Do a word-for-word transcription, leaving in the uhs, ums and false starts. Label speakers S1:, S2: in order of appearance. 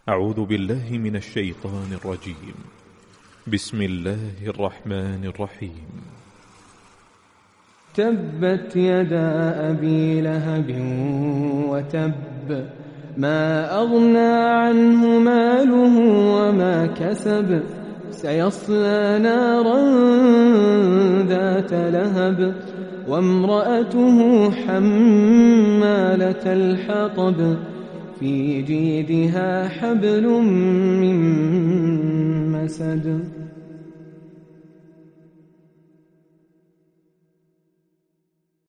S1: أعوذ بالله من الشيطان الرجيم. بسم الله الرحمن الرحيم.
S2: تبت يدا أبي لهب وتب، ما أغنى عنه ماله وما كسب، سيصلى نارا ذات لهب، وامرأته حمالة الحطب، في جيدها حبل من مسد.